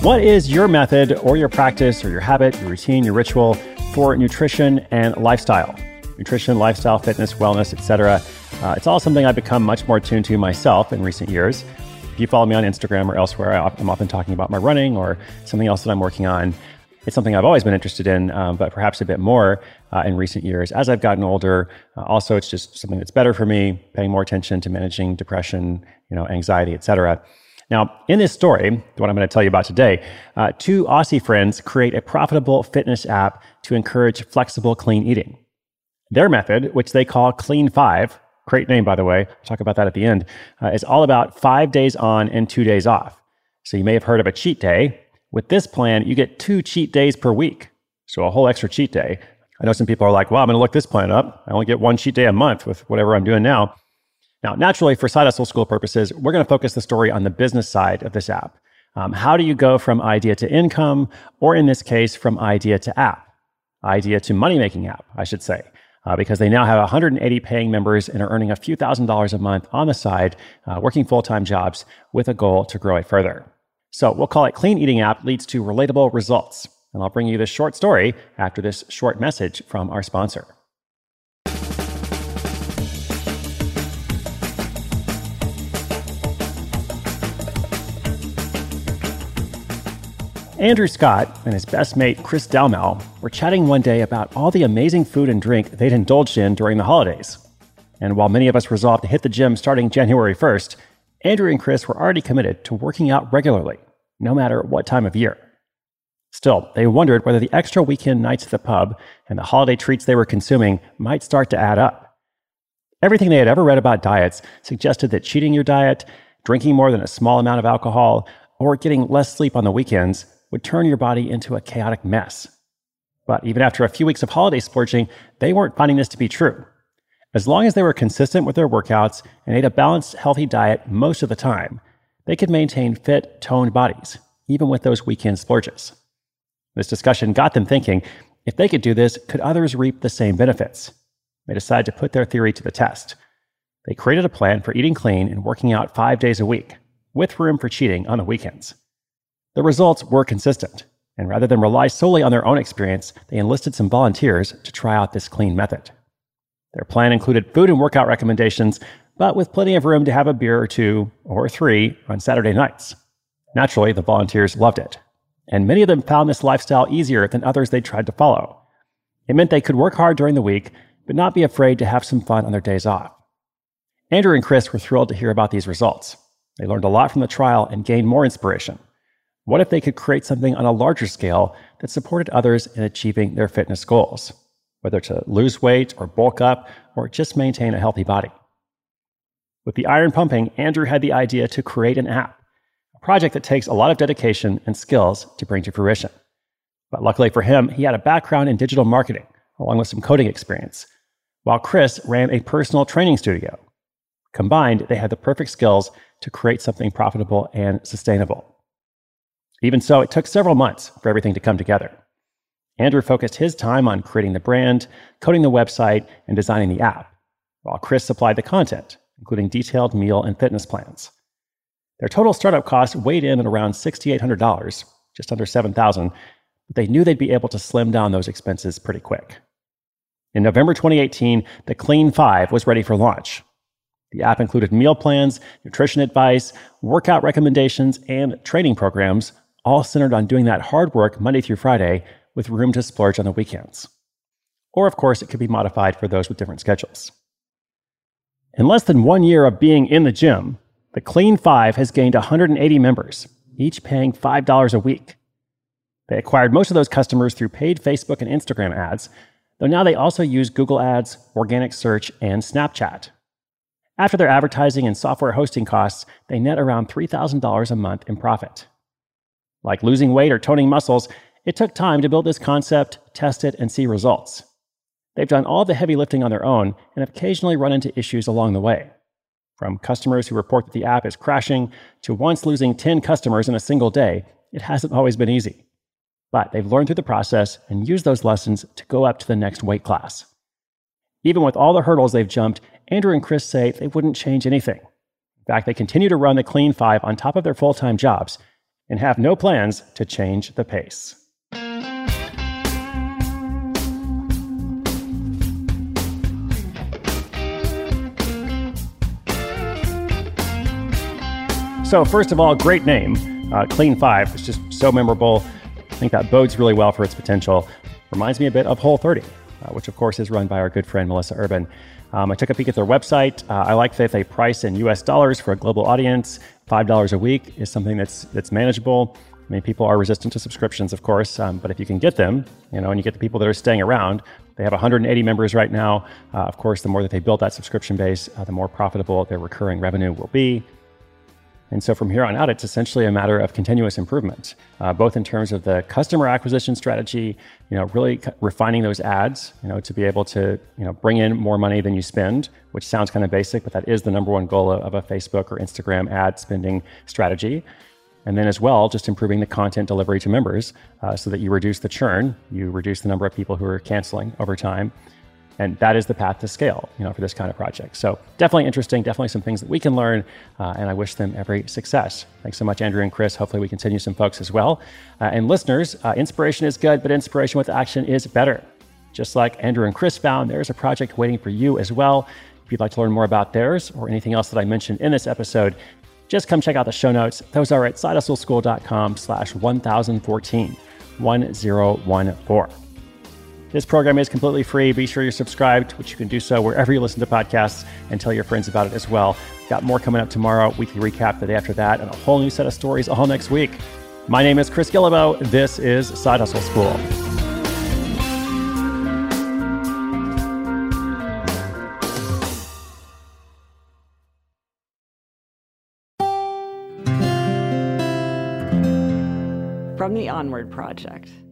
What is your method or your practice or your habit, your routine, your ritual for nutrition and lifestyle? Nutrition, lifestyle, fitness, wellness, etc. It's all something I've become much more tuned to myself in recent years. If you follow me on Instagram or elsewhere, I'm often talking about my running or something else that I'm working on. It's something I've always been interested in, but perhaps a bit more in recent years as I've gotten older. Also, it's just something that's better for me, paying more attention to managing depression, anxiety, etc. Now, in this story, what I'm going to tell you about today, two Aussie friends create a profitable fitness app to encourage flexible, clean eating. Their method, which they call Clean 5, great name, by the way, I'll talk about that at the end, is all about 5 days on and 2 days off. So you may have heard of a cheat day. With this plan, you get 2 cheat days per week, so a whole extra cheat day. I know some people are like, well, I'm going to look this plan up. I only get 1 cheat day a month with whatever I'm doing now. Now, naturally, for Side Hustle School purposes, we're going to focus the story on the business side of this app. How do you go from idea to income, or in this case, from idea to app? Idea to money-making app, I should say. Because they now have 180 paying members and are earning a few $1,000s a month on the side, working full-time jobs with a goal to grow it further. So we'll call it Clean Eating App Leads to Relatable Results. And I'll bring you this short story after this short message from our sponsor. Andrew Scott and his best mate, Chris Dalmau, were chatting one day about all the amazing food and drink they'd indulged in during the holidays. And while many of us resolved to hit the gym starting January 1st, Andrew and Chris were already committed to working out regularly, no matter what time of year. Still, they wondered whether the extra weekend nights at the pub and the holiday treats they were consuming might start to add up. Everything they had ever read about diets suggested that cheating your diet, drinking more than a small amount of alcohol, or getting less sleep on the weekends would turn your body into a chaotic mess. But even after a few weeks of holiday splurging, they weren't finding this to be true. As long as they were consistent with their workouts and ate a balanced, healthy diet most of the time, they could maintain fit, toned bodies, even with those weekend splurges. This discussion got them thinking, if they could do this, could others reap the same benefits? They decided to put their theory to the test. They created a plan for eating clean and working out 5 days a week, with room for cheating on the weekends. The results were consistent, and rather than rely solely on their own experience, they enlisted some volunteers to try out this clean method. Their plan included food and workout recommendations, but with plenty of room to have a beer or 2 or 3 on Saturday nights. Naturally, the volunteers loved it, and many of them found this lifestyle easier than others they tried to follow. It meant they could work hard during the week, but not be afraid to have some fun on their days off. Andrew and Chris were thrilled to hear about these results. They learned a lot from the trial and gained more inspiration. What if they could create something on a larger scale that supported others in achieving their fitness goals, whether to lose weight or bulk up or just maintain a healthy body? With the iron pumping, Andrew had the idea to create an app, a project that takes a lot of dedication and skills to bring to fruition. But luckily for him, he had a background in digital marketing, along with some coding experience, while Chris ran a personal training studio. Combined, they had the perfect skills to create something profitable and sustainable. Even so, it took several months for everything to come together. Andrew focused his time on creating the brand, coding the website, and designing the app, while Chris supplied the content, including detailed meal and fitness plans. Their total startup cost weighed in at around $6,800, just under $7,000, but they knew they'd be able to slim down those expenses pretty quick. In November 2018, the Clean 5 was ready for launch. The app included meal plans, nutrition advice, workout recommendations, and training programs, all centered on doing that hard work Monday through Friday with room to splurge on the weekends. Or, of course, it could be modified for those with different schedules. In less than 1 year of being in the gym, the Clean 5 has gained 180 members, each paying $5 a week. They acquired most of those customers through paid Facebook and Instagram ads, though now they also use Google Ads, organic search, and Snapchat. After their advertising and software hosting costs, they net around $3,000 a month in profit. Like losing weight or toning muscles, it took time to build this concept, test it, and see results. They've done all the heavy lifting on their own and have occasionally run into issues along the way. From customers who report that the app is crashing to once losing 10 customers in a single day, it hasn't always been easy. But they've learned through the process and used those lessons to go up to the next weight class. Even with all the hurdles they've jumped, Andrew and Chris say they wouldn't change anything. In fact, they continue to run the Clean 5 on top of their full-time jobs, and have no plans to change the pace. So first of all, great name. Clean 5 is just so memorable. I think that bodes really well for its potential. Reminds me a bit of Whole30, which of course is run by our good friend Melissa Urban. I took a peek at their website. I like that they price in US dollars for a global audience. $5 a week is something that's manageable. I mean, people are resistant to subscriptions, of course, but if you can get them, and you get the people that are staying around, they have 180 members right now. Of course, the more that they build that subscription base, the more profitable their recurring revenue will be. And so from here on out, it's essentially a matter of continuous improvement, both in terms of the customer acquisition strategy, really refining those ads, to be able to, bring in more money than you spend, which sounds kind of basic, but that is the number one goal of a Facebook or Instagram ad spending strategy. And then as well, just improving the content delivery to members so that you reduce the churn, you reduce the number of people who are canceling over time. And that is the path to scale, for this kind of project. So definitely interesting, definitely some things that we can learn, and I wish them every success. Thanks so much, Andrew and Chris. Hopefully we continue some folks as well. And listeners, inspiration is good, but inspiration with action is better. Just like Andrew and Chris found, there's a project waiting for you as well. If you'd like to learn more about theirs or anything else that I mentioned in this episode, just come check out the show notes. Those are at sidehustleschool.com/1014, 1014. This program is completely free. Be sure you're subscribed, which you can do so wherever you listen to podcasts, and tell your friends about it as well. Got more coming up tomorrow, weekly recap the day after that, and a whole new set of stories all next week. My name is Chris Guillebeau. This is Side Hustle School. From the Onward Project.